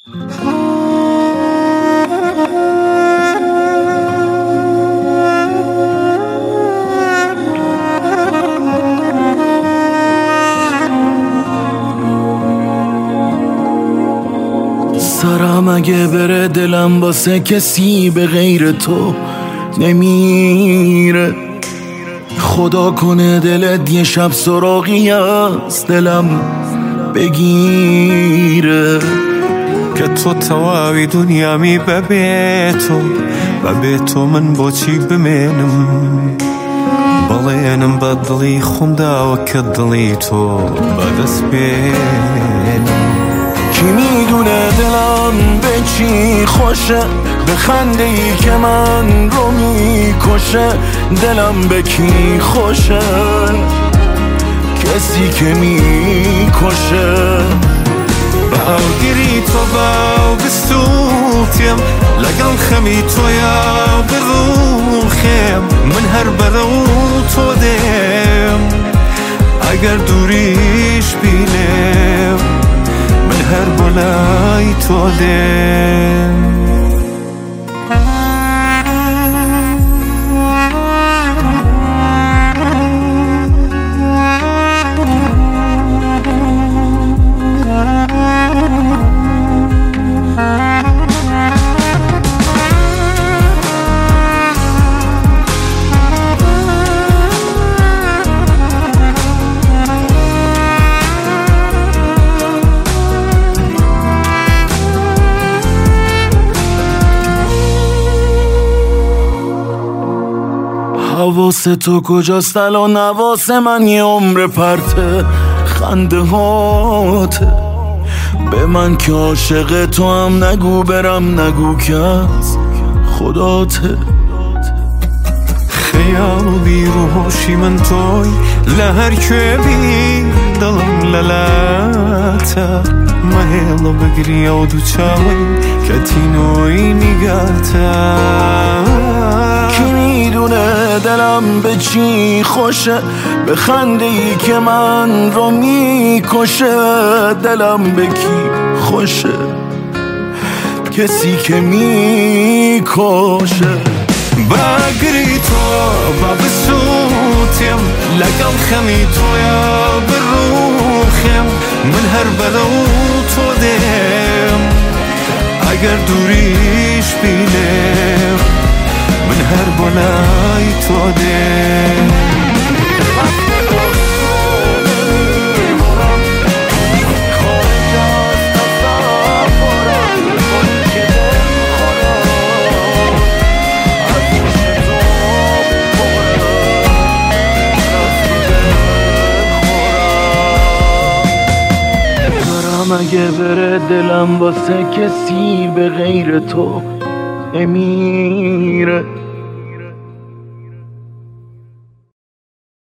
سرم اگه بره دلم واسه کسی به غیر تو نمیره. خدا کنه دلت یه شب سراغی از دلم بگیره که تو تواوی دنیامی ببێ تۆ من بۆچی بمێنم بەڵێنم بە دڵی خۆمداوە کە دڵی تۆ بەدەست بێنم. کی میدونه دلم به چی خوشه، به خنده ای که من رو میکشه. دلم به کی خوشه؟ کسی که میکشه. باوگیری تۆ باو بستوتیم لەگەڵ خەمی تۆیا بڕوخێم من هەر بەرەو تۆ دێم ئەگەر دووریش بینێم من هەر بۆ لای تۆ دێم. حواس تو کجاست الان؟ حواس من یه عمر پرته خنده هاته. به من که عاشق تو هم نگو برم نگو که از خداته. خیال و بیروحشی من توی لهر کوێبی دڵم لەلاتە مەهێڵە بگریە و دووچاوی کە تینۆی نیگاتە. کی میدونه دلم به چی خوشه، به خنده ای که من رو میکشه. دلم به کی خوشه؟ کسی که میکشه. باگری تۆ با بسووتێم لەگەڵ خەمی تۆیا بڕوخێم من هەر بەرەو تۆ دێم ئەگەر دووریش بینێم من هەر بۆ لای تۆ دێم. اگه بره دلم واسه کسی به غیر تو نمیره.